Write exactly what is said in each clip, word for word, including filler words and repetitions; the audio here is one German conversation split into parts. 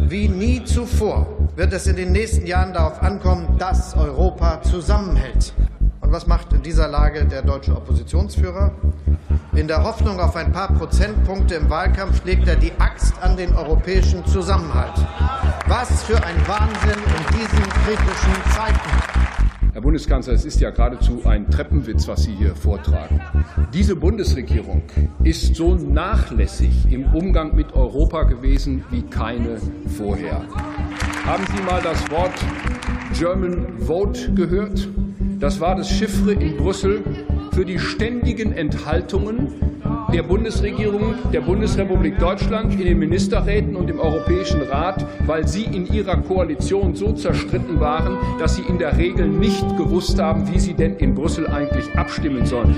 wie nie zuvor wird es in den nächsten Jahren darauf ankommen, dass Europa zusammenhält. Und was macht in dieser Lage der deutsche Oppositionsführer? In der Hoffnung auf ein paar Prozentpunkte im Wahlkampf legt er die Axt an den europäischen Zusammenhalt. Was für ein Wahnsinn in diesen kritischen Zeiten. Herr Bundeskanzler, es ist ja geradezu ein Treppenwitz, was Sie hier vortragen. Diese Bundesregierung ist so nachlässig im Umgang mit Europa gewesen wie keine vorher. Haben Sie mal das Wort German Vote gehört? Das war das Chiffre in Brüssel für die ständigen Enthaltungen der Bundesregierung, der Bundesrepublik Deutschland in den Ministerräten und im Europäischen Rat, weil sie in ihrer Koalition so zerstritten waren, dass sie in der Regel nicht gewusst haben, wie sie denn in Brüssel eigentlich abstimmen sollen.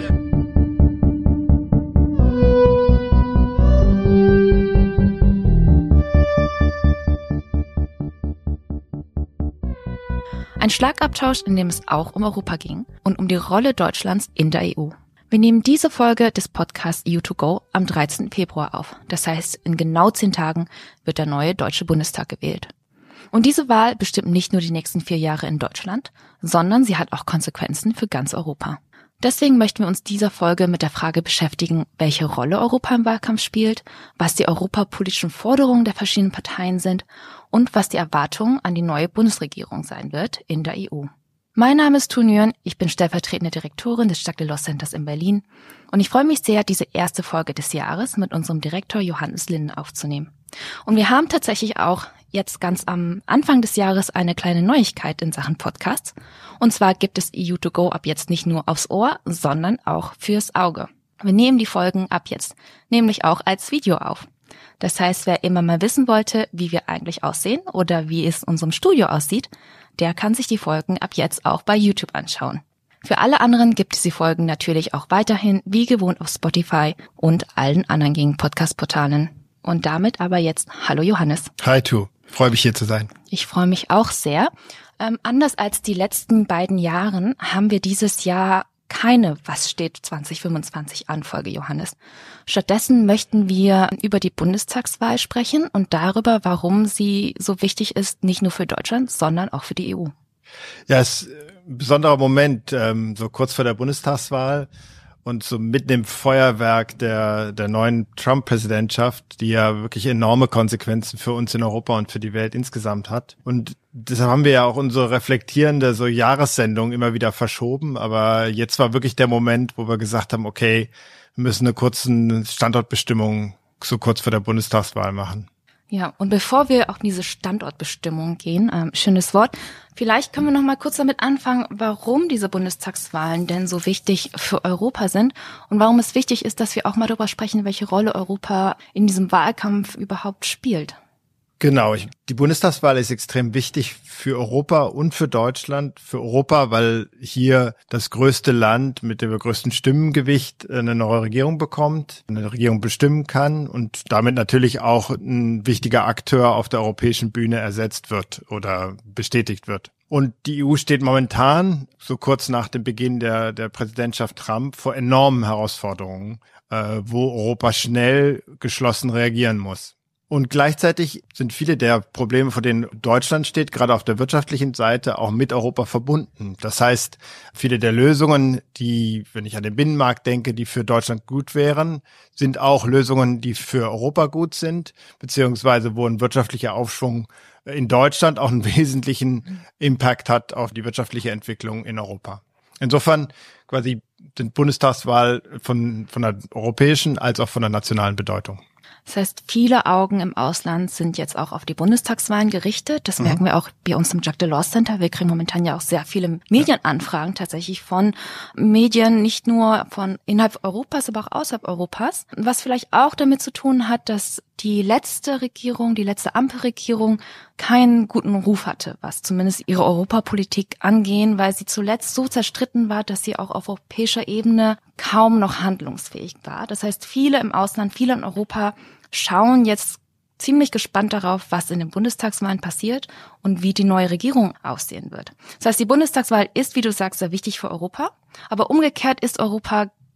Ein Schlagabtausch, in dem es auch um Europa ging und um die Rolle Deutschlands in der E U. Wir nehmen diese Folge des Podcasts E U to go am dreizehnten Februar auf. Das heißt, in genau zehn Tagen wird der neue Deutsche Bundestag gewählt. Und diese Wahl bestimmt nicht nur die nächsten vier Jahre in Deutschland, sondern sie hat auch Konsequenzen für ganz Europa. Deswegen möchten wir uns dieser Folge mit der Frage beschäftigen, welche Rolle Europa im Wahlkampf spielt, was die europapolitischen Forderungen der verschiedenen Parteien sind und was die Erwartungen an die neue Bundesregierung sein wird in der E U. Mein Name ist Tu Nguyen, ich bin stellvertretende Direktorin des Jacques Delors Centers in Berlin und ich freue mich sehr, diese erste Folge des Jahres mit unserem Direktor Johannes Linden aufzunehmen. Und wir haben tatsächlich auch jetzt ganz am Anfang des Jahres eine kleine Neuigkeit in Sachen Podcasts. Und zwar gibt es E U to go ab jetzt nicht nur aufs Ohr, sondern auch fürs Auge. Wir nehmen die Folgen ab jetzt nämlich auch als Video auf. Das heißt, wer immer mal wissen wollte, wie wir eigentlich aussehen oder wie es in unserem Studio aussieht, der kann sich die Folgen ab jetzt auch bei YouTube anschauen. Für alle anderen gibt es die Folgen natürlich auch weiterhin wie gewohnt auf Spotify und allen anderen gängigen Podcast-Portalen. Und damit aber jetzt hallo Johannes. Hi Tu, freue mich hier zu sein. Ich freue mich auch sehr. Ähm, anders als die letzten beiden Jahren haben wir dieses Jahr keine Was steht zwanzig fünfundzwanzig an Folge, Johannes. Stattdessen möchten wir über die Bundestagswahl sprechen und darüber, warum sie so wichtig ist, nicht nur für Deutschland, sondern auch für die E U. Ja, es ist ein besonderer Moment, ähm, so kurz vor der Bundestagswahl und so mitten im Feuerwerk der der neuen Trump-Präsidentschaft, die ja wirklich enorme Konsequenzen für uns in Europa und für die Welt insgesamt hat. Und deshalb haben wir ja auch unsere reflektierende so Jahressendung immer wieder verschoben. Aber jetzt war wirklich der Moment, wo wir gesagt haben, okay, wir müssen eine kurze Standortbestimmung so kurz vor der Bundestagswahl machen. Ja, und bevor wir auf diese Standortbestimmung gehen, ähm, schönes Wort, vielleicht können wir noch mal kurz damit anfangen, warum diese Bundestagswahlen denn so wichtig für Europa sind und warum es wichtig ist, dass wir auch mal darüber sprechen, welche Rolle Europa in diesem Wahlkampf überhaupt spielt. Genau, ich, die Bundestagswahl ist extrem wichtig für Europa und für Deutschland. Für Europa, weil hier das größte Land mit dem größten Stimmengewicht eine neue Regierung bekommt, eine Regierung bestimmen kann und damit natürlich auch ein wichtiger Akteur auf der europäischen Bühne ersetzt wird oder bestätigt wird. Und die E U steht momentan, so kurz nach dem Beginn der, der Präsidentschaft Trump, vor enormen Herausforderungen, äh, wo Europa schnell geschlossen reagieren muss. Und gleichzeitig sind viele der Probleme, vor denen Deutschland steht, gerade auf der wirtschaftlichen Seite, auch mit Europa verbunden. Das heißt, viele der Lösungen, die, wenn ich an den Binnenmarkt denke, die für Deutschland gut wären, sind auch Lösungen, die für Europa gut sind, beziehungsweise wo ein wirtschaftlicher Aufschwung in Deutschland auch einen wesentlichen Impact hat auf die wirtschaftliche Entwicklung in Europa. Insofern quasi sind Bundestagswahl von, von der europäischen als auch von der nationalen Bedeutung. Das heißt, viele Augen im Ausland sind jetzt auch auf die Bundestagswahlen gerichtet. Das mhm. merken wir auch bei uns im Jacques Delors Center. Wir kriegen momentan ja auch sehr viele Medienanfragen tatsächlich von Medien, nicht nur von innerhalb Europas, aber auch außerhalb Europas. Was vielleicht auch damit zu tun hat, dass die letzte Regierung, die letzte Ampelregierung keinen guten Ruf hatte, was zumindest ihre Europapolitik angehen, weil sie zuletzt so zerstritten war, dass sie auch auf europäischer Ebene kaum noch handlungsfähig war. Das heißt, viele im Ausland, viele in Europa schauen jetzt ziemlich gespannt darauf, was in den Bundestagswahlen passiert und wie die neue Regierung aussehen wird. Das heißt, die Bundestagswahl ist, wie du sagst, sehr wichtig für Europa, aber umgekehrt ist Europa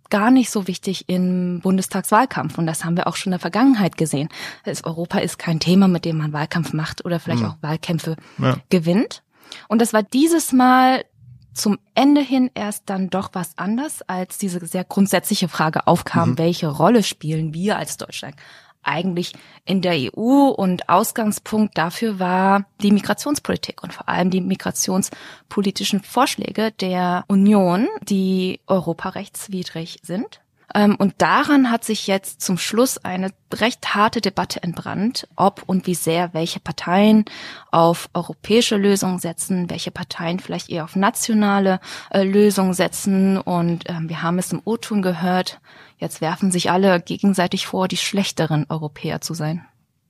gar nicht so wichtig im Bundestagswahlkampf. Und das haben wir auch schon in der Vergangenheit gesehen. Das Europa ist kein Thema, mit dem man Wahlkampf macht oder vielleicht mhm. auch Wahlkämpfe ja. gewinnt. Und das war dieses Mal zum Ende hin erst dann doch was anders, als diese sehr grundsätzliche Frage aufkam, mhm. welche Rolle spielen wir als Deutschland eigentlich in der E U? Und Ausgangspunkt dafür war die Migrationspolitik und vor allem die migrationspolitischen Vorschläge der Union, die europarechtswidrig sind. Und daran hat sich jetzt zum Schluss eine recht harte Debatte entbrannt, ob und wie sehr welche Parteien auf europäische Lösungen setzen, welche Parteien vielleicht eher auf nationale äh, Lösungen setzen. Und ähm, wir haben es im O-Ton gehört, jetzt werfen sich alle gegenseitig vor, die schlechteren Europäer zu sein.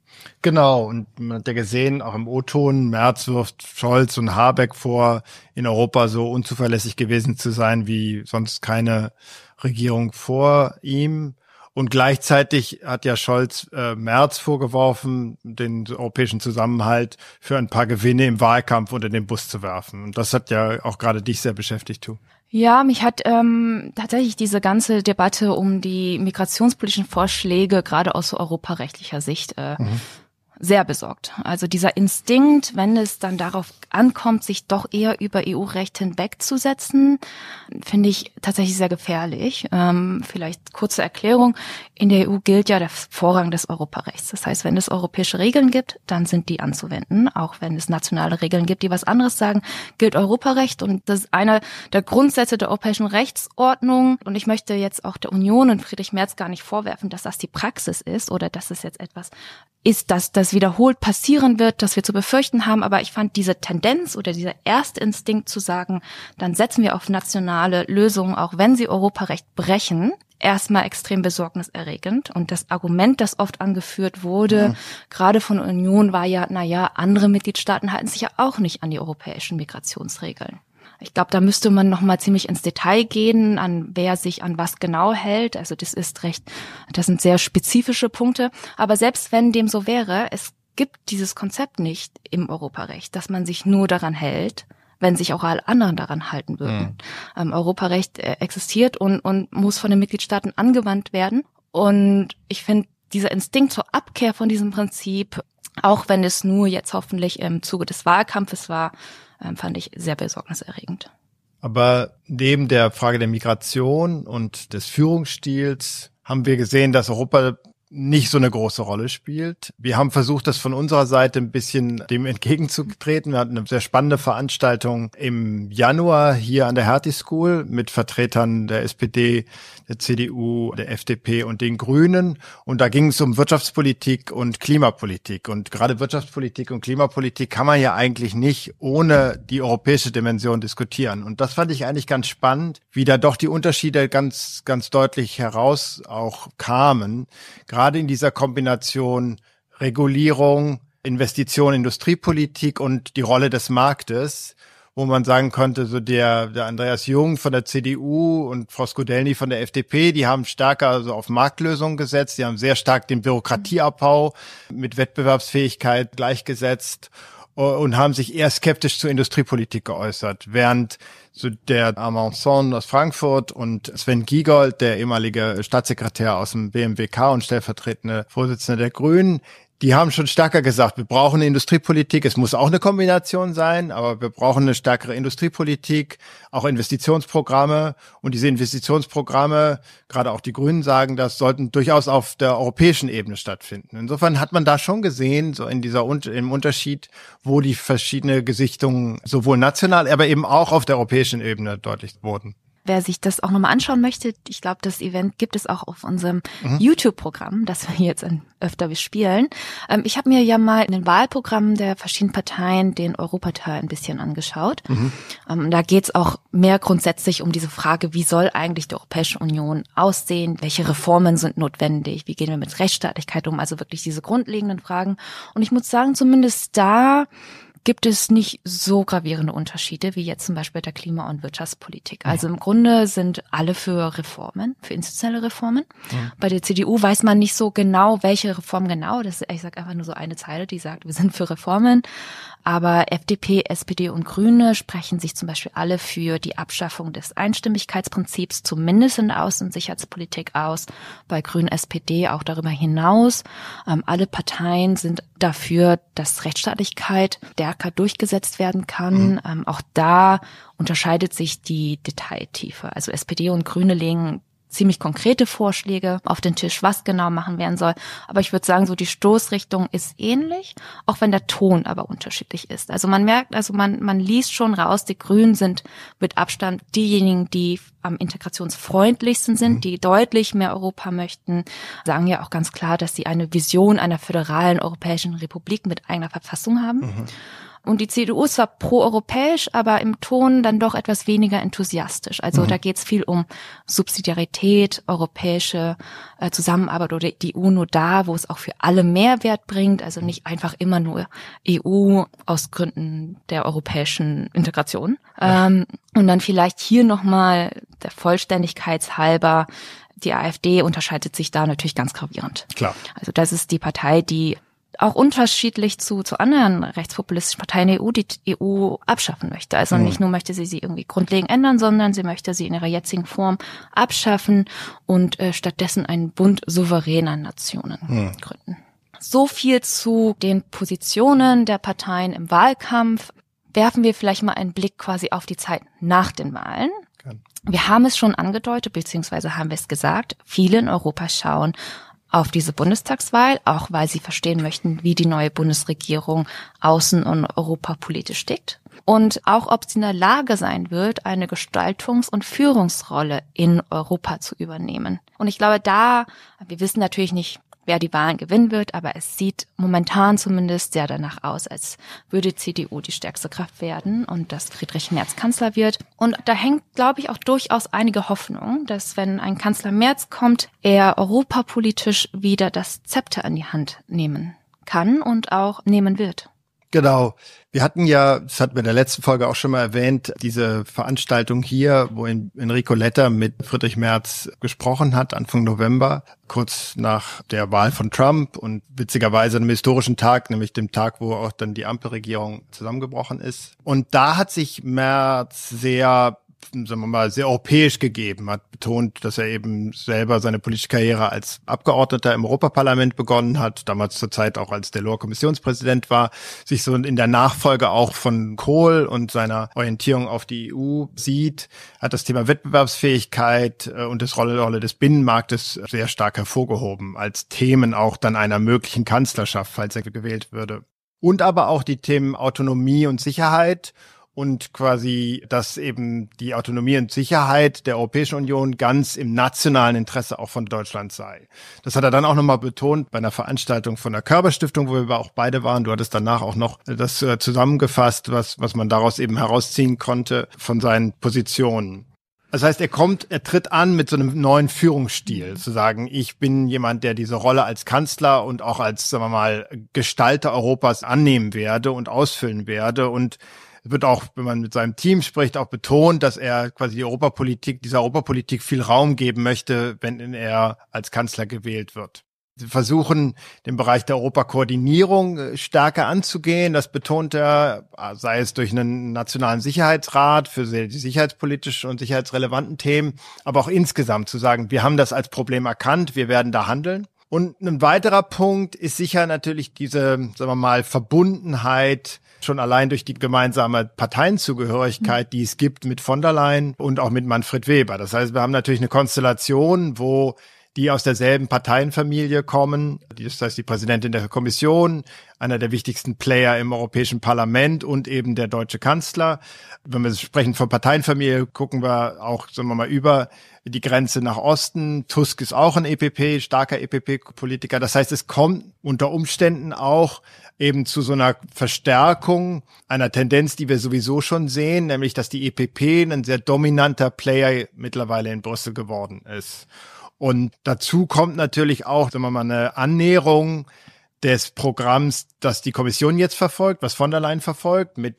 Genau, und man hat ja gesehen, auch im O-Ton, Merz wirft Scholz und Habeck vor, in Europa so unzuverlässig gewesen zu sein wie sonst keine Regierung vor ihm. Und gleichzeitig hat ja Scholz äh, Merz vorgeworfen, den europäischen Zusammenhalt für ein paar Gewinne im Wahlkampf unter den Bus zu werfen. Und das hat ja auch gerade dich sehr beschäftigt, Tu. Ja, mich hat ähm, tatsächlich diese ganze Debatte um die migrationspolitischen Vorschläge gerade aus so europarechtlicher Sicht äh, mhm. sehr besorgt. Also dieser Instinkt, wenn es dann darauf ankommt, sich doch eher über E U-Recht hinwegzusetzen, finde ich tatsächlich sehr gefährlich. Ähm, vielleicht kurze Erklärung. In der E U gilt ja der Vorrang des Europarechts. Das heißt, wenn es europäische Regeln gibt, dann sind die anzuwenden. Auch wenn es nationale Regeln gibt, die was anderes sagen, gilt Europarecht. Und das ist einer der Grundsätze der europäischen Rechtsordnung. Und ich möchte jetzt auch der Union und Friedrich Merz gar nicht vorwerfen, dass das die Praxis ist oder dass es jetzt etwas ist, dass das wiederholt passieren wird, dass wir zu befürchten haben. Aber ich fand diese Tendenz oder dieser erste Instinkt zu sagen, dann setzen wir auf nationale Lösungen, auch wenn sie Europarecht brechen, erstmal extrem besorgniserregend. Und das Argument, das oft angeführt wurde, mhm. gerade von Union, war ja, na ja, andere Mitgliedstaaten halten sich ja auch nicht an die europäischen Migrationsregeln. Ich glaube, da müsste man noch mal ziemlich ins Detail gehen, an wer sich an was genau hält. Also das ist recht, das sind sehr spezifische Punkte. Aber selbst wenn dem so wäre, es gibt dieses Konzept nicht im Europarecht, dass man sich nur daran hält, wenn sich auch alle anderen daran halten würden. Mhm. Ähm, Europarecht äh, existiert und, und muss von den Mitgliedstaaten angewandt werden. Und ich finde, dieser Instinkt zur Abkehr von diesem Prinzip, auch wenn es nur jetzt hoffentlich im Zuge des Wahlkampfes war, fand ich sehr besorgniserregend. Aber neben der Frage der Migration und des Führungsstils haben wir gesehen, dass Europa nicht so eine große Rolle spielt. Wir haben versucht, das von unserer Seite ein bisschen dem entgegenzutreten. Wir hatten eine sehr spannende Veranstaltung im Januar hier an der Hertie School mit Vertretern der S P D, der C D U, der F D P und den Grünen. Und da ging es um Wirtschaftspolitik und Klimapolitik. Und gerade Wirtschaftspolitik und Klimapolitik kann man ja eigentlich nicht ohne die europäische Dimension diskutieren. Und das fand ich eigentlich ganz spannend, wie da doch die Unterschiede ganz, ganz deutlich heraus auch kamen. Gerade in dieser Kombination Regulierung, Investition, Industriepolitik und die Rolle des Marktes, wo man sagen könnte, so der, der Andreas Jung von der C D U und Frau Skudelny von der F D P, die haben stärker so auf Marktlösungen gesetzt, die haben sehr stark den Bürokratieabbau mit Wettbewerbsfähigkeit gleichgesetzt und haben sich eher skeptisch zur Industriepolitik geäußert, während so der Amanson aus Frankfurt und Sven Giegold, der ehemalige Staatssekretär aus dem B M W K und stellvertretende Vorsitzende der Grünen, die haben schon stärker gesagt, wir brauchen eine Industriepolitik. Es muss auch eine Kombination sein, aber wir brauchen eine stärkere Industriepolitik, auch Investitionsprogramme. Und diese Investitionsprogramme, gerade auch die Grünen sagen das, sollten durchaus auf der europäischen Ebene stattfinden. Insofern hat man da schon gesehen, so in dieser im Unterschied, wo die verschiedenen Gesichtungen sowohl national, aber eben auch auf der europäischen Ebene deutlich wurden. Wer sich das auch nochmal anschauen möchte, ich glaube, das Event gibt es auch auf unserem mhm. YouTube-Programm, das wir jetzt öfter bespielen. Ähm, ich habe mir ja mal in den Wahlprogrammen der verschiedenen Parteien den Europateil ein bisschen angeschaut. Mhm. Ähm, da geht es auch mehr grundsätzlich um diese Frage, wie soll eigentlich die Europäische Union aussehen? Welche Reformen sind notwendig? Wie gehen wir mit Rechtsstaatlichkeit um? Also wirklich diese grundlegenden Fragen. Und ich muss sagen, zumindest da gibt es nicht so gravierende Unterschiede wie jetzt zum Beispiel der Klima- und Wirtschaftspolitik. Also im Grunde sind alle für Reformen, für institutionelle Reformen. Ja. Bei der C D U weiß man nicht so genau, welche Reform genau. Das ist, ich sage einfach nur so eine Zeile, die sagt, wir sind für Reformen. Aber F D P, S P D und Grüne sprechen sich zum Beispiel alle für die Abschaffung des Einstimmigkeitsprinzips, zumindest in der Außen- und Sicherheitspolitik aus. Bei Grünen, S P D auch darüber hinaus. Ähm, alle Parteien sind dafür, dass Rechtsstaatlichkeit stärker durchgesetzt werden kann. Mhm. Ähm, auch da unterscheidet sich die Detailtiefe. Also S P D und Grüne legen ziemlich konkrete Vorschläge auf den Tisch, was genau machen werden soll. Aber ich würde sagen, so die Stoßrichtung ist ähnlich, auch wenn der Ton aber unterschiedlich ist. Also man merkt, also man man liest schon raus, die Grünen sind mit Abstand diejenigen, die am integrationsfreundlichsten sind, die deutlich mehr Europa möchten, sagen ja auch ganz klar, dass sie eine Vision einer föderalen europäischen Republik mit eigener Verfassung haben. Mhm. Und die C D U ist zwar proeuropäisch, aber im Ton dann doch etwas weniger enthusiastisch. Also mhm. da geht es viel um Subsidiarität, europäische äh, Zusammenarbeit oder die E U nur da, wo es auch für alle Mehrwert bringt. Also nicht einfach immer nur E U aus Gründen der europäischen Integration. Ja. Ähm, und dann vielleicht hier nochmal der Vollständigkeit halber, die AfD unterscheidet sich da natürlich ganz gravierend. Klar. Also das ist die Partei, die auch unterschiedlich zu zu anderen rechtspopulistischen Parteien der E U die E U abschaffen möchte. Also mhm. nicht nur möchte sie sie irgendwie grundlegend ändern, sondern sie möchte sie in ihrer jetzigen Form abschaffen und äh, stattdessen einen Bund souveräner Nationen mhm. gründen. So viel zu den Positionen der Parteien im Wahlkampf. Werfen wir vielleicht mal einen Blick quasi auf die Zeit nach den Wahlen. Okay. Wir haben es schon angedeutet, beziehungsweise haben wir es gesagt, viele in Europa schauen auf diese Bundestagswahl, auch weil sie verstehen möchten, wie die neue Bundesregierung außen- und europapolitisch tickt. Und auch, ob sie in der Lage sein wird, eine Gestaltungs- und Führungsrolle in Europa zu übernehmen. Und ich glaube, da, wir wissen natürlich nicht, wer die Wahlen gewinnen wird, aber es sieht momentan zumindest sehr danach aus, als würde C D U die stärkste Kraft werden und dass Friedrich Merz Kanzler wird. Und da hängt, glaube ich, auch durchaus einige Hoffnung, dass wenn ein Kanzler Merz kommt, er europapolitisch wieder das Zepter in die Hand nehmen kann und auch nehmen wird. Genau. Wir hatten ja, das hatten wir in der letzten Folge auch schon mal erwähnt, diese Veranstaltung hier, wo Enrico Letta mit Friedrich Merz gesprochen hat, Anfang November, kurz nach der Wahl von Trump und witzigerweise einem historischen Tag, nämlich dem Tag, wo auch dann die Ampelregierung zusammengebrochen ist. Und da hat sich Merz sehr, sagen wir mal, sehr europäisch gegeben, hat betont, dass er eben selber seine politische Karriere als Abgeordneter im Europaparlament begonnen hat, damals zur Zeit auch als Delors-Kommissionspräsident war, sich so in der Nachfolge auch von Kohl und seiner Orientierung auf die E U sieht, hat das Thema Wettbewerbsfähigkeit und das Rolle, Rolle des Binnenmarktes sehr stark hervorgehoben, als Themen auch dann einer möglichen Kanzlerschaft, falls er gewählt würde. Und aber auch die Themen Autonomie und Sicherheit und quasi, dass eben die Autonomie und Sicherheit der Europäischen Union ganz im nationalen Interesse auch von Deutschland sei. Das hat er dann auch nochmal betont bei einer Veranstaltung von der Körber-Stiftung, wo wir auch beide waren. Du hattest danach auch noch das zusammengefasst, was, was man daraus eben herausziehen konnte von seinen Positionen. Das heißt, er kommt, er tritt an mit so einem neuen Führungsstil, zu sagen, ich bin jemand, der diese Rolle als Kanzler und auch als, sagen wir mal, Gestalter Europas annehmen werde und ausfüllen werde. Und es wird auch, wenn man mit seinem Team spricht, auch betont, dass er quasi die Europapolitik, dieser Europapolitik viel Raum geben möchte, wenn er als Kanzler gewählt wird. Sie versuchen, den Bereich der Europakoordinierung stärker anzugehen. Das betont er, sei es durch einen nationalen Sicherheitsrat für die sicherheitspolitischen und sicherheitsrelevanten Themen, aber auch insgesamt zu sagen, wir haben das als Problem erkannt, wir werden da handeln. Und ein weiterer Punkt ist sicher natürlich diese, sagen wir mal, Verbundenheit schon allein durch die gemeinsame Parteienzugehörigkeit, die es gibt mit von der Leyen und auch mit Manfred Weber. Das heißt, wir haben natürlich eine Konstellation, wo die aus derselben Parteienfamilie kommen. Das heißt, die Präsidentin der Kommission, einer der wichtigsten Player im Europäischen Parlament und eben der deutsche Kanzler. Wenn wir sprechen von Parteienfamilie, gucken wir auch, sagen wir mal, über die Grenze nach Osten. Tusk ist auch ein E P P, starker E P P-Politiker. Das heißt, es kommt unter Umständen auch eben zu so einer Verstärkung einer Tendenz, die wir sowieso schon sehen, nämlich, dass die E P P ein sehr dominanter Player mittlerweile in Brüssel geworden ist. Und dazu kommt natürlich auch, sagen wir mal, eine Annäherung des Programms, das die Kommission jetzt verfolgt, was von der Leyen verfolgt, mit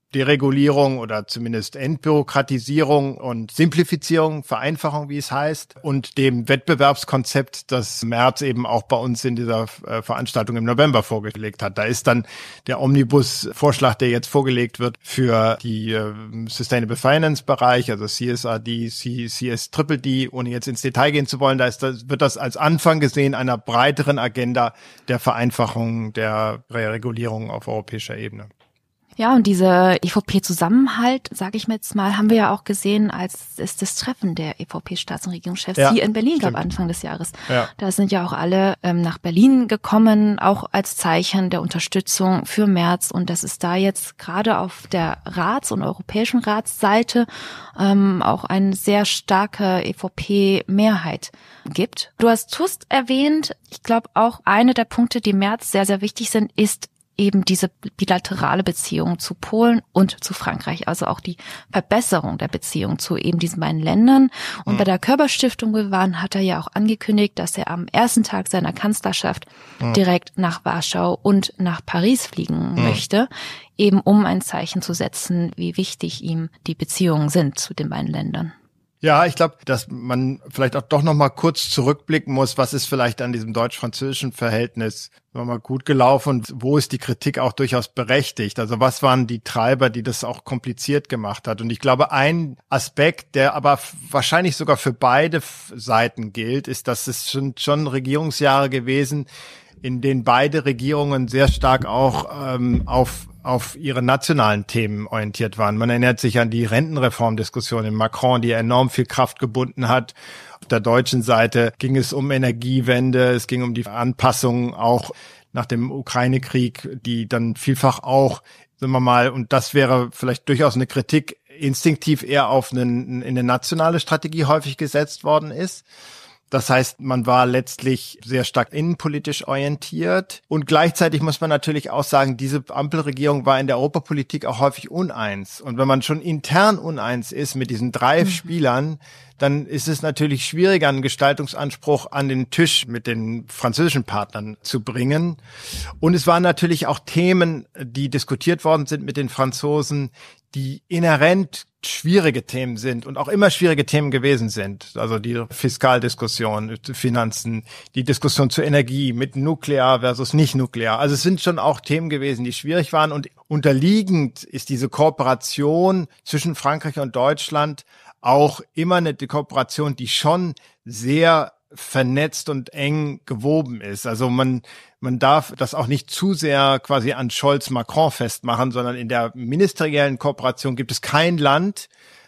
Deregulierung oder zumindest Entbürokratisierung und Simplifizierung, Vereinfachung, wie es heißt, und dem Wettbewerbskonzept, das Merz eben auch bei uns in dieser äh, Veranstaltung im November vorgelegt hat. Da ist dann der Omnibus-Vorschlag, der jetzt vorgelegt wird für die äh, Sustainable Finance Bereich, also C S R D, C S D D, ohne jetzt ins Detail gehen zu wollen, da ist das, wird das als Anfang gesehen einer breiteren Agenda der Vereinfachung der Regulierung auf europäischer Ebene. Ja, und diese E V P-Zusammenhalt, sage ich mir jetzt mal, haben wir ja auch gesehen, als es das Treffen der E V P-Staats- und Regierungschefs ja, hier in Berlin stimmt. gab, Anfang des Jahres. Ja. Da sind ja auch alle ähm, nach Berlin gekommen, auch als Zeichen der Unterstützung für Merz. Und dass es da jetzt gerade auf der Rats- und Europäischen Ratsseite ähm, auch eine sehr starke E V P-Mehrheit gibt. Du hast Tusk erwähnt. Ich glaube auch, eine der Punkte, die Merz sehr, sehr wichtig sind, ist eben diese bilaterale Beziehung zu Polen und zu Frankreich, also auch die Verbesserung der Beziehung zu eben diesen beiden Ländern. Und mhm. bei der Körber-Stiftung wir waren, hat er ja auch angekündigt, dass er am ersten Tag seiner Kanzlerschaft mhm. direkt nach Warschau und nach Paris fliegen mhm. möchte, eben um ein Zeichen zu setzen, wie wichtig ihm die Beziehungen sind zu den beiden Ländern. Ja, ich glaube, dass man vielleicht auch doch noch mal kurz zurückblicken muss, was ist vielleicht an diesem deutsch-französischen Verhältnis mal gut gelaufen und wo ist die Kritik auch durchaus berechtigt? Also was waren die Treiber, die das auch kompliziert gemacht hat? Und ich glaube, ein Aspekt, der aber wahrscheinlich sogar für beide Seiten gilt, ist, dass es schon, schon Regierungsjahre gewesen, in denen beide Regierungen sehr stark auch ähm, auf auf ihre nationalen Themen orientiert waren. Man erinnert sich an die Rentenreformdiskussion in Macron, die enorm viel Kraft gebunden hat. Auf der deutschen Seite ging es um Energiewende, es ging um die Anpassung auch nach dem Ukraine-Krieg, die dann vielfach auch, sagen wir mal, und das wäre vielleicht durchaus eine Kritik, instinktiv eher auf einen, in eine nationale Strategie häufig gesetzt worden ist. Das heißt, man war letztlich sehr stark innenpolitisch orientiert. Und gleichzeitig muss man natürlich auch sagen, diese Ampelregierung war in der Europapolitik auch häufig uneins. Und wenn man schon intern uneins ist mit diesen drei mhm. Spielern, dann ist es natürlich schwieriger, einen Gestaltungsanspruch an den Tisch mit den französischen Partnern zu bringen. Und es waren natürlich auch Themen, die diskutiert worden sind mit den Franzosen, die inhärent schwierige Themen sind und auch immer schwierige Themen gewesen sind. Also die Fiskaldiskussion, Finanzen, die Diskussion zur Energie mit nuklear versus nicht nuklear. Also es sind schon auch Themen gewesen, die schwierig waren. Und unterliegend ist diese Kooperation zwischen Frankreich und Deutschland auch immer eine Kooperation, die schon sehr vernetzt und eng gewoben ist. Also man man darf das auch nicht zu sehr quasi an Scholz-Macron festmachen, sondern in der ministeriellen Kooperation gibt es kein Land,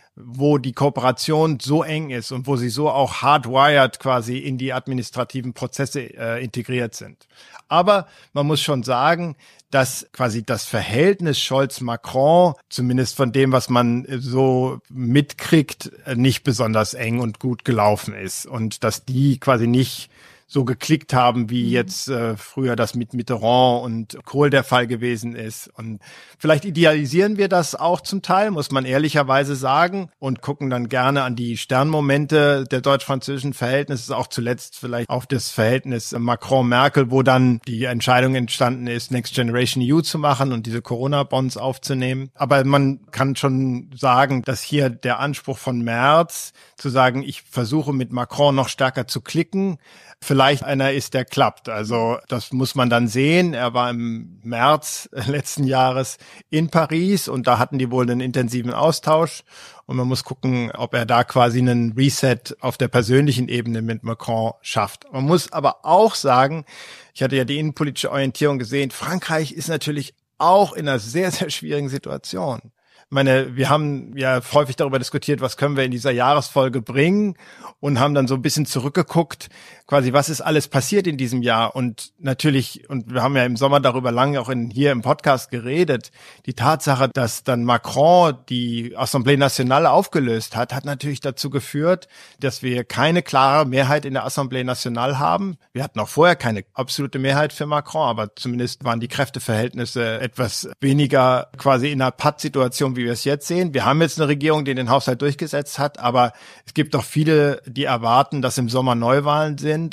wo die Kooperation so eng ist und wo sie so auch hardwired quasi in die administrativen Prozesse äh, integriert sind. Aber man muss schon sagen, dass quasi das Verhältnis Scholz-Macron, zumindest von dem, was man so mitkriegt, nicht besonders eng und gut gelaufen ist und dass die quasi nicht so geklickt haben, wie jetzt äh, früher das mit Mitterrand und Kohl der Fall gewesen ist. Und vielleicht idealisieren wir das auch zum Teil, muss man ehrlicherweise sagen, und gucken dann gerne an die Sternmomente der deutsch-französischen Verhältnisse, auch zuletzt vielleicht auf das Verhältnis Macron-Merkel, wo dann die Entscheidung entstanden ist, Next Generation E U zu machen und diese Corona-Bonds aufzunehmen. Aber man kann schon sagen, dass hier der Anspruch von Merz, zu sagen, ich versuche mit Macron noch stärker zu klicken, vielleicht einer ist, der klappt. Also das muss man dann sehen. Er war im März letzten Jahres in Paris und da hatten die wohl einen intensiven Austausch. Und man muss gucken, ob er da quasi einen Reset auf der persönlichen Ebene mit Macron schafft. Man muss aber auch sagen, ich hatte ja die innenpolitische Orientierung gesehen, Frankreich ist natürlich auch in einer sehr, sehr schwierigen Situation. Ich meine, wir haben ja häufig darüber diskutiert, was können wir in dieser Jahresfolge bringen und haben dann so ein bisschen zurückgeguckt, quasi was ist alles passiert in diesem Jahr und natürlich, und wir haben ja im Sommer darüber lange auch in, hier im Podcast geredet, die Tatsache, dass dann Macron die Assemblée Nationale aufgelöst hat, hat natürlich dazu geführt, dass wir keine klare Mehrheit in der Assemblée Nationale haben. Wir hatten auch vorher keine absolute Mehrheit für Macron, aber zumindest waren die Kräfteverhältnisse etwas weniger quasi in einer Pattsituation, wie wir es jetzt sehen. Wir haben jetzt eine Regierung, die den Haushalt durchgesetzt hat, aber es gibt doch viele, die erwarten, dass im Sommer Neuwahlen sind und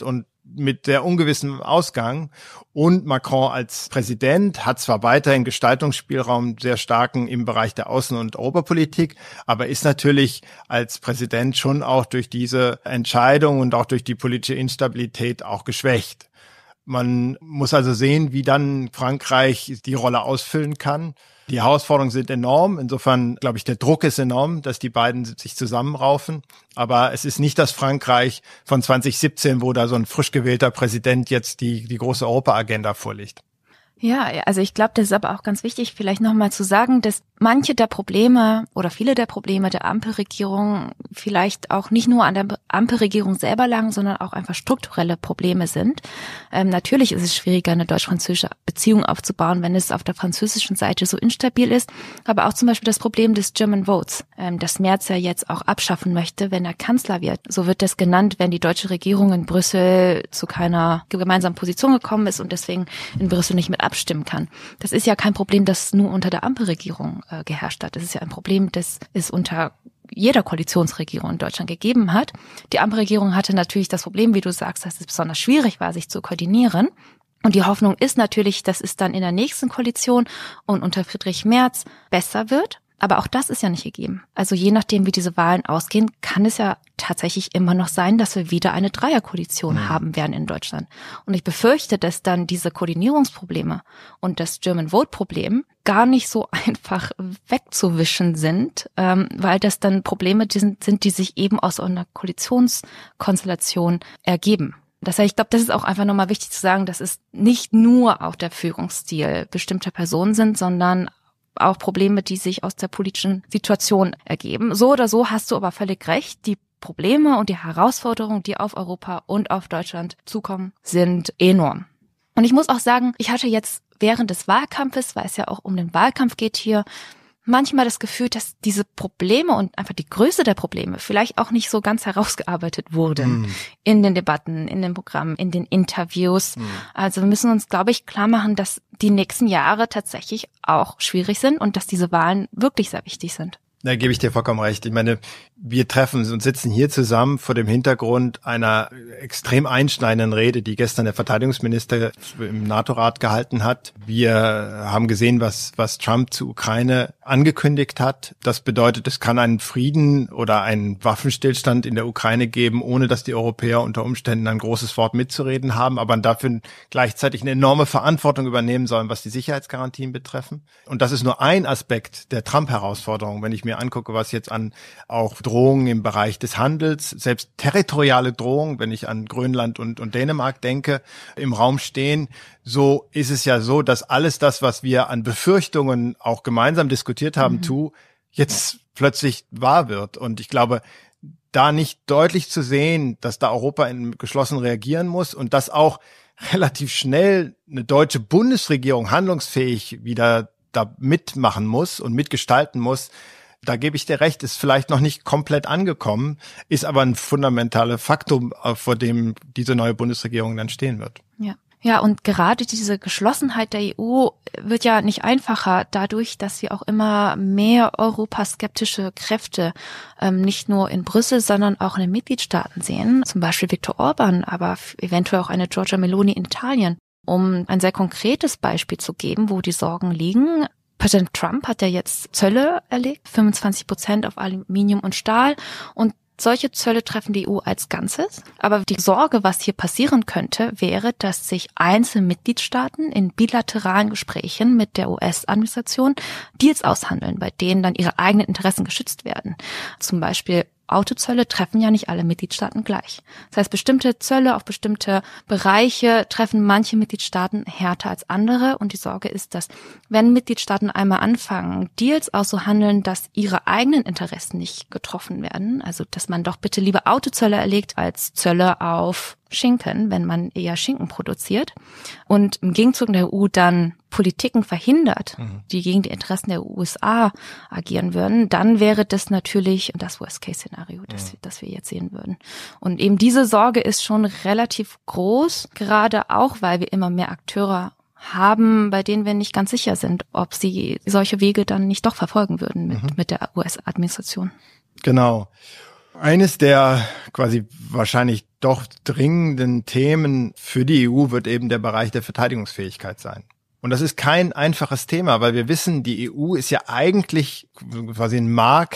mit sehr ungewissem Ausgang. Und Macron als Präsident hat zwar weiterhin Gestaltungsspielraum, sehr starken im Bereich der Außen- und Europapolitik, aber ist natürlich als Präsident schon auch durch diese Entscheidung und auch durch die politische Instabilität auch geschwächt. Man muss also sehen, wie dann Frankreich die Rolle ausfüllen kann. Die Herausforderungen sind enorm. Insofern, glaube ich, der Druck ist enorm, dass die beiden sich zusammenraufen. Aber es ist nicht das Frankreich von zwanzig siebzehn, wo da so ein frisch gewählter Präsident jetzt die, die große Europa-Agenda vorlegt. Ja, also ich glaube, das ist aber auch ganz wichtig, vielleicht nochmal zu sagen, dass manche der Probleme oder viele der Probleme der Ampelregierung vielleicht auch nicht nur an der Ampelregierung selber lagen, sondern auch einfach strukturelle Probleme sind. Ähm, natürlich ist es schwieriger, eine deutsch-französische Beziehung aufzubauen, wenn es auf der französischen Seite so instabil ist. Aber auch zum Beispiel das Problem des German Votes, ähm, das Merz ja jetzt auch abschaffen möchte, wenn er Kanzler wird. So wird das genannt, wenn die deutsche Regierung in Brüssel zu keiner gemeinsamen Position gekommen ist und deswegen in Brüssel nicht mit abstimmen kann. Das ist ja kein Problem, das nur unter der Ampelregierung äh, geherrscht hat. Das ist ja ein Problem, das es unter jeder Koalitionsregierung in Deutschland gegeben hat. Die Ampelregierung hatte natürlich das Problem, wie du sagst, dass es besonders schwierig war, sich zu koordinieren. Und die Hoffnung ist natürlich, dass es dann in der nächsten Koalition und unter Friedrich Merz besser wird. Aber auch das ist ja nicht gegeben. Also je nachdem, wie diese Wahlen ausgehen, kann es ja tatsächlich immer noch sein, dass wir wieder eine Dreierkoalition mhm. haben werden in Deutschland. Und ich befürchte, dass dann diese Koordinierungsprobleme und das German Vote-Problem gar nicht so einfach wegzuwischen sind, ähm, weil das dann Probleme die sind, sind, die sich eben aus einer Koalitionskonstellation ergeben. Das heißt, ich glaube, das ist auch einfach nochmal wichtig zu sagen, dass es nicht nur auch der Führungsstil bestimmter Personen sind, sondern auch Probleme, die sich aus der politischen Situation ergeben. So oder so hast du aber völlig recht. Die Probleme und die Herausforderungen, die auf Europa und auf Deutschland zukommen, sind enorm. Und ich muss auch sagen, ich hatte jetzt während des Wahlkampfes, weil es ja auch um den Wahlkampf geht hier, manchmal das Gefühl, dass diese Probleme und einfach die Größe der Probleme vielleicht auch nicht so ganz herausgearbeitet wurden mm. in den Debatten, in den Programmen, in den Interviews. Mm. Also wir müssen uns, glaube ich, klar machen, dass die nächsten Jahre tatsächlich auch schwierig sind und dass diese Wahlen wirklich sehr wichtig sind. Da gebe ich dir vollkommen recht. Ich meine, wir treffen und sitzen hier zusammen vor dem Hintergrund einer extrem einschneidenden Rede, die gestern der Verteidigungsminister im NATO-Rat gehalten hat. Wir haben gesehen, was was Trump zur Ukraine angekündigt hat. Das bedeutet, es kann einen Frieden oder einen Waffenstillstand in der Ukraine geben, ohne dass die Europäer unter Umständen ein großes Wort mitzureden haben, aber dafür gleichzeitig eine enorme Verantwortung übernehmen sollen, was die Sicherheitsgarantien betreffen. Und das ist nur ein Aspekt der Trump-Herausforderung, wenn ich mir angucke, was jetzt an auch Drohungen im Bereich des Handels, selbst territoriale Drohungen, wenn ich an Grönland und, und Dänemark denke, im Raum stehen. So ist es ja so, dass alles das, was wir an Befürchtungen auch gemeinsam diskutiert haben, mhm. tu, jetzt plötzlich wahr wird. Und ich glaube, da nicht deutlich zu sehen, dass da Europa in geschlossen reagieren muss und dass auch relativ schnell eine deutsche Bundesregierung handlungsfähig wieder da mitmachen muss und mitgestalten muss, da gebe ich dir recht, ist vielleicht noch nicht komplett angekommen, ist aber ein fundamentaler Faktum, vor dem diese neue Bundesregierung dann stehen wird. Ja. Ja, und gerade diese Geschlossenheit der E U wird ja nicht einfacher dadurch, dass wir auch immer mehr europaskeptische Kräfte ähm, nicht nur in Brüssel, sondern auch in den Mitgliedstaaten sehen. Zum Beispiel Viktor Orban, aber eventuell auch eine Giorgia Meloni in Italien. Um ein sehr konkretes Beispiel zu geben, wo die Sorgen liegen. Präsident Trump hat ja jetzt Zölle erlegt, fünfundzwanzig Prozent auf Aluminium und Stahl. Und solche Zölle treffen die E U als Ganzes. Aber die Sorge, was hier passieren könnte, wäre, dass sich einzelne Mitgliedstaaten in bilateralen Gesprächen mit der U S-Administration Deals aushandeln, bei denen dann ihre eigenen Interessen geschützt werden. Zum Beispiel Autozölle treffen ja nicht alle Mitgliedstaaten gleich. Das heißt, bestimmte Zölle auf bestimmte Bereiche treffen manche Mitgliedstaaten härter als andere. Und die Sorge ist, dass wenn Mitgliedstaaten einmal anfangen, Deals auszuhandeln, dass ihre eigenen Interessen nicht getroffen werden, also dass man doch bitte lieber Autozölle erlegt als Zölle auf Schinken, wenn man eher Schinken produziert und im Gegenzug der E U dann Politiken verhindert, mhm. die gegen die Interessen der U S A agieren würden, dann wäre das natürlich das Worst-Case-Szenario, das, mhm. das wir jetzt sehen würden. Und eben diese Sorge ist schon relativ groß, gerade auch, weil wir immer mehr Akteure haben, bei denen wir nicht ganz sicher sind, ob sie solche Wege dann nicht doch verfolgen würden mit, mhm. mit der U S-Administration. Genau. Eines der quasi wahrscheinlich doch dringenden Themen für die E U wird eben der Bereich der Verteidigungsfähigkeit sein. Und das ist kein einfaches Thema, weil wir wissen, die E U ist ja eigentlich quasi ein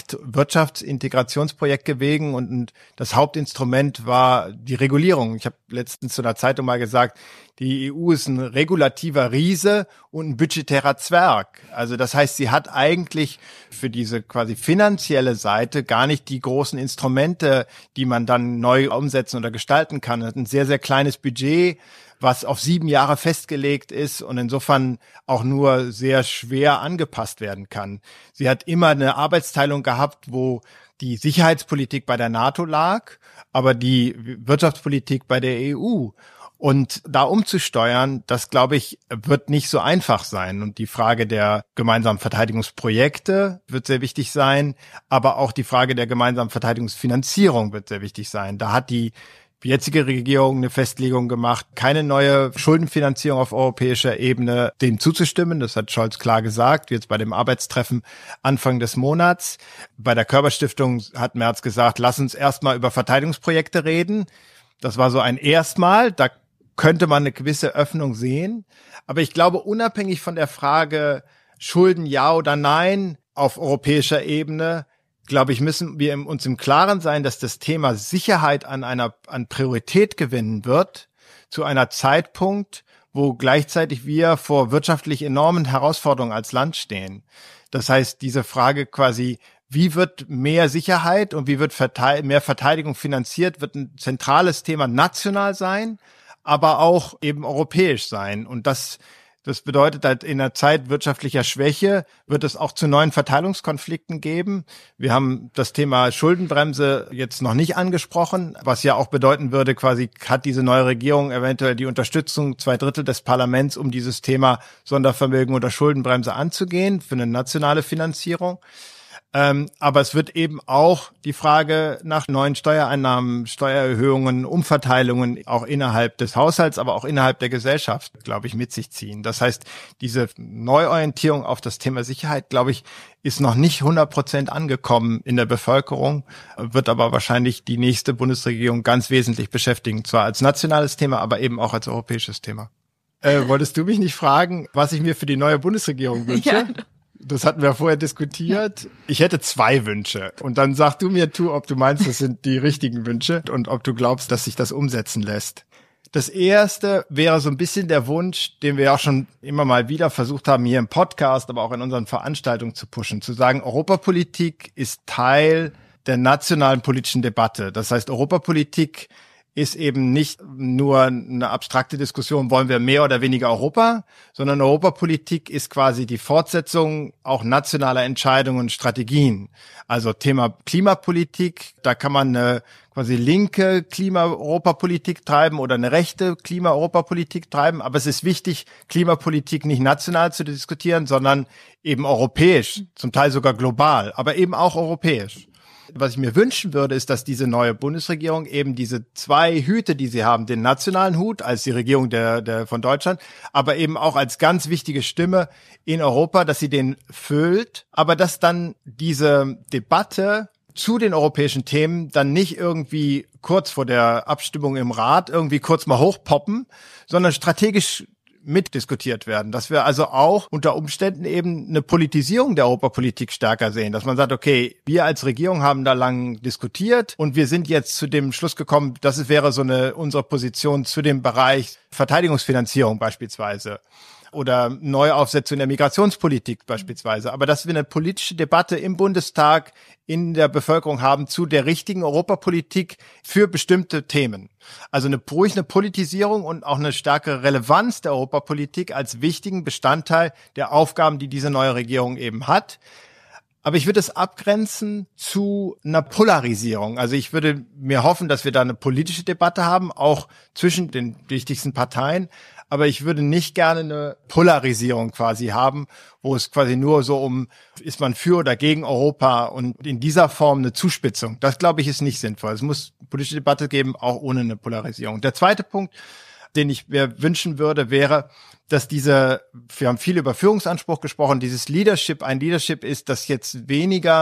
Markt-Wirtschaftsintegrationsprojekt gewesen und das Hauptinstrument war die Regulierung. Ich habe letztens zu einer Zeitung mal gesagt, die E U ist ein regulativer Riese und ein budgetärer Zwerg. Also das heißt, sie hat eigentlich für diese quasi finanzielle Seite gar nicht die großen Instrumente, die man dann neu umsetzen oder gestalten kann. Es hat ein sehr, sehr kleines Budget, was auf sieben Jahre festgelegt ist und insofern auch nur sehr schwer angepasst werden kann. Sie hat immer eine Arbeitsteilung gehabt, wo die Sicherheitspolitik bei der NATO lag, aber die Wirtschaftspolitik bei der E U. Und da umzusteuern, das, glaube ich, wird nicht so einfach sein. Und die Frage der gemeinsamen Verteidigungsprojekte wird sehr wichtig sein, aber auch die Frage der gemeinsamen Verteidigungsfinanzierung wird sehr wichtig sein. Da hat die Die jetzige Regierung eine Festlegung gemacht, keine neue Schuldenfinanzierung auf europäischer Ebene, dem zuzustimmen. Das hat Scholz klar gesagt, jetzt bei dem Arbeitstreffen Anfang des Monats. Bei der Körper-Stiftung hat Merz gesagt, lass uns erstmal über Verteidigungsprojekte reden. Das war so ein Erstmal, da könnte man eine gewisse Öffnung sehen. Aber ich glaube, unabhängig von der Frage Schulden ja oder nein auf europäischer Ebene, glaube ich, müssen wir uns im Klaren sein, dass das Thema Sicherheit an einer an Priorität gewinnen wird, zu einer Zeitpunkt, wo gleichzeitig wir vor wirtschaftlich enormen Herausforderungen als Land stehen. Das heißt, diese Frage quasi, wie wird mehr Sicherheit und wie wird mehr Verteidigung finanziert, wird ein zentrales Thema national sein, aber auch eben europäisch sein. Und das Das bedeutet halt, in einer Zeit wirtschaftlicher Schwäche wird es auch zu neuen Verteilungskonflikten geben. Wir haben das Thema Schuldenbremse jetzt noch nicht angesprochen, was ja auch bedeuten würde, quasi hat diese neue Regierung eventuell die Unterstützung zwei Drittel des Parlaments, um dieses Thema Sondervermögen oder Schuldenbremse anzugehen für eine nationale Finanzierung. Ähm, aber es wird eben auch die Frage nach neuen Steuereinnahmen, Steuererhöhungen, Umverteilungen auch innerhalb des Haushalts, aber auch innerhalb der Gesellschaft, glaube ich, mit sich ziehen. Das heißt, diese Neuorientierung auf das Thema Sicherheit, glaube ich, ist noch nicht hundert Prozent angekommen in der Bevölkerung, wird aber wahrscheinlich die nächste Bundesregierung ganz wesentlich beschäftigen, zwar als nationales Thema, aber eben auch als europäisches Thema. Äh, wolltest du mich nicht fragen, was ich mir für die neue Bundesregierung wünsche? Ja. Das hatten wir vorher diskutiert. Ich hätte zwei Wünsche. Und dann sag du mir, tu, ob du meinst, das sind die richtigen Wünsche und ob du glaubst, dass sich das umsetzen lässt. Das erste wäre so ein bisschen der Wunsch, den wir auch schon immer mal wieder versucht haben, hier im Podcast, aber auch in unseren Veranstaltungen zu pushen, zu sagen, Europapolitik ist Teil der nationalen politischen Debatte. Das heißt, Europapolitik ist eben nicht nur eine abstrakte Diskussion, wollen wir mehr oder weniger Europa, sondern Europapolitik ist quasi die Fortsetzung auch nationaler Entscheidungen und Strategien. Also Thema Klimapolitik, da kann man eine quasi linke Klima-Europapolitik treiben oder eine rechte Klima-Europapolitik treiben, aber es ist wichtig, Klimapolitik nicht national zu diskutieren, sondern eben europäisch, zum Teil sogar global, aber eben auch europäisch. Was ich mir wünschen würde, ist, dass diese neue Bundesregierung eben diese zwei Hüte, die sie haben, den nationalen Hut als die Regierung der, der von Deutschland, aber eben auch als ganz wichtige Stimme in Europa, dass sie den füllt, aber dass dann diese Debatte zu den europäischen Themen dann nicht irgendwie kurz vor der Abstimmung im Rat irgendwie kurz mal hochpoppen, sondern strategisch mitdiskutiert werden, dass wir also auch unter Umständen eben eine Politisierung der Europapolitik stärker sehen, dass man sagt, okay, wir als Regierung haben da lang diskutiert und wir sind jetzt zu dem Schluss gekommen, das wäre so eine unsere Position zu dem Bereich Verteidigungsfinanzierung beispielsweise oder Neuaufsetzung der Migrationspolitik beispielsweise, aber dass wir eine politische Debatte im Bundestag in der Bevölkerung haben zu der richtigen Europapolitik für bestimmte Themen. Also eine, ruhig eine Politisierung und auch eine stärkere Relevanz der Europapolitik als wichtigen Bestandteil der Aufgaben, die diese neue Regierung eben hat. Aber ich würde es abgrenzen zu einer Polarisierung. Also ich würde mir hoffen, dass wir da eine politische Debatte haben, auch zwischen den wichtigsten Parteien. Aber ich würde nicht gerne eine Polarisierung quasi haben, wo es quasi nur so um, ist man für oder gegen Europa und in dieser Form eine Zuspitzung. Das, glaube ich, ist nicht sinnvoll. Es muss eine politische Debatte geben, auch ohne eine Polarisierung. Der zweite Punkt, den ich mir wünschen würde, wäre, dass diese, wir haben viel über Führungsanspruch gesprochen, dieses Leadership ein Leadership ist, das jetzt weniger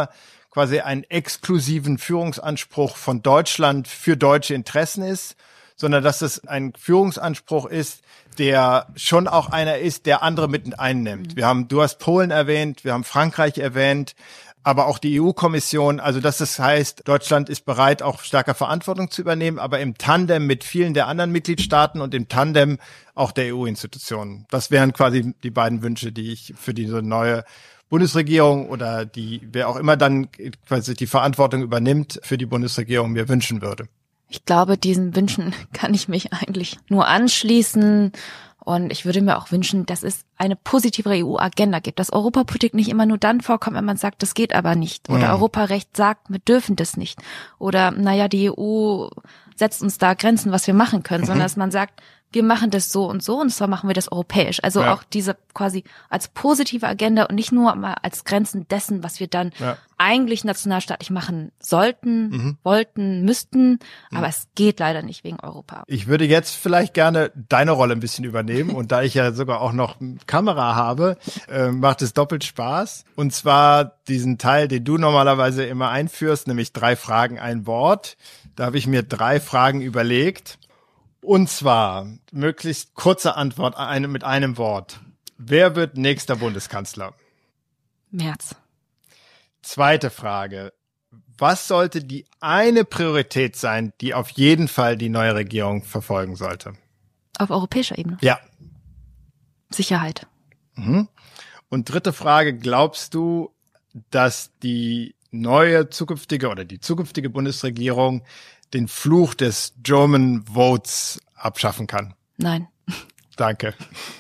quasi einen exklusiven Führungsanspruch von Deutschland für deutsche Interessen ist, sondern dass es ein Führungsanspruch ist, der schon auch einer ist, der andere mit einnimmt. Wir haben, du hast Polen erwähnt, wir haben Frankreich erwähnt, aber auch die E U-Kommission, also dass es heißt, Deutschland ist bereit, auch stärker Verantwortung zu übernehmen, aber im Tandem mit vielen der anderen Mitgliedstaaten und im Tandem auch der E U-Institutionen. Das wären quasi die beiden Wünsche, die ich für diese neue Bundesregierung oder die, wer auch immer dann quasi die Verantwortung übernimmt für die Bundesregierung, mir wünschen würde. Ich glaube, diesen Wünschen kann ich mich eigentlich nur anschließen. Und ich würde mir auch wünschen, dass es eine positivere E U-Agenda gibt, dass Europapolitik nicht immer nur dann vorkommt, wenn man sagt, das geht aber nicht. Oder mhm. Europarecht sagt, wir dürfen das nicht. Oder, naja, die E U setzt uns da Grenzen, was wir machen können, mhm. sondern dass man sagt, wir machen das so und so und zwar machen wir das europäisch. Also ja. auch diese quasi als positive Agenda und nicht nur mal als Grenzen dessen, was wir dann ja. eigentlich nationalstaatlich machen sollten, mhm. wollten, müssten. Aber mhm. es geht leider nicht wegen Europa. Ich würde jetzt vielleicht gerne deine Rolle ein bisschen übernehmen und da ich ja sogar auch noch Kamera habe, äh, macht es doppelt Spaß. Und zwar diesen Teil, den du normalerweise immer einführst, nämlich drei Fragen, ein Wort. Da habe ich mir drei Fragen überlegt. Und zwar möglichst kurze Antwort eine, mit einem Wort. Wer wird nächster Bundeskanzler? Merz. Zweite Frage. Was sollte die eine Priorität sein, die auf jeden Fall die neue Regierung verfolgen sollte? Auf europäischer Ebene? Ja. Sicherheit. Mhm. Und dritte Frage. Glaubst du, dass die neue zukünftige oder die zukünftige Bundesregierung den Fluch des German Votes abschaffen kann? Nein. Danke.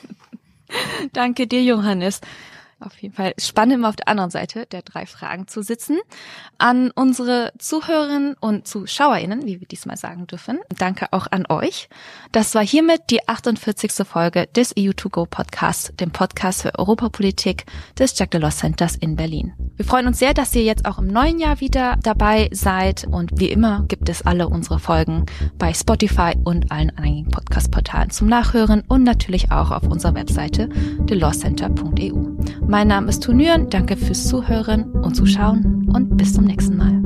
Danke dir, Johannes. Auf jeden Fall spannend, immer auf der anderen Seite der drei Fragen zu sitzen. An unsere Zuhörerinnen und ZuschauerInnen, wie wir diesmal sagen dürfen, danke auch an euch. Das war hiermit die achtundvierzigste Folge des E U to go Podcasts, dem Podcast für Europapolitik des Jacques Delors Centers in Berlin. Wir freuen uns sehr, dass ihr jetzt auch im neuen Jahr wieder dabei seid und wie immer gibt es alle unsere Folgen bei Spotify und allen anderen Podcast-Portalen zum Nachhören und natürlich auch auf unserer Webseite delorscenter punkt e u. Mein Name ist Tunüren, danke fürs Zuhören und Zuschauen und bis zum nächsten Mal.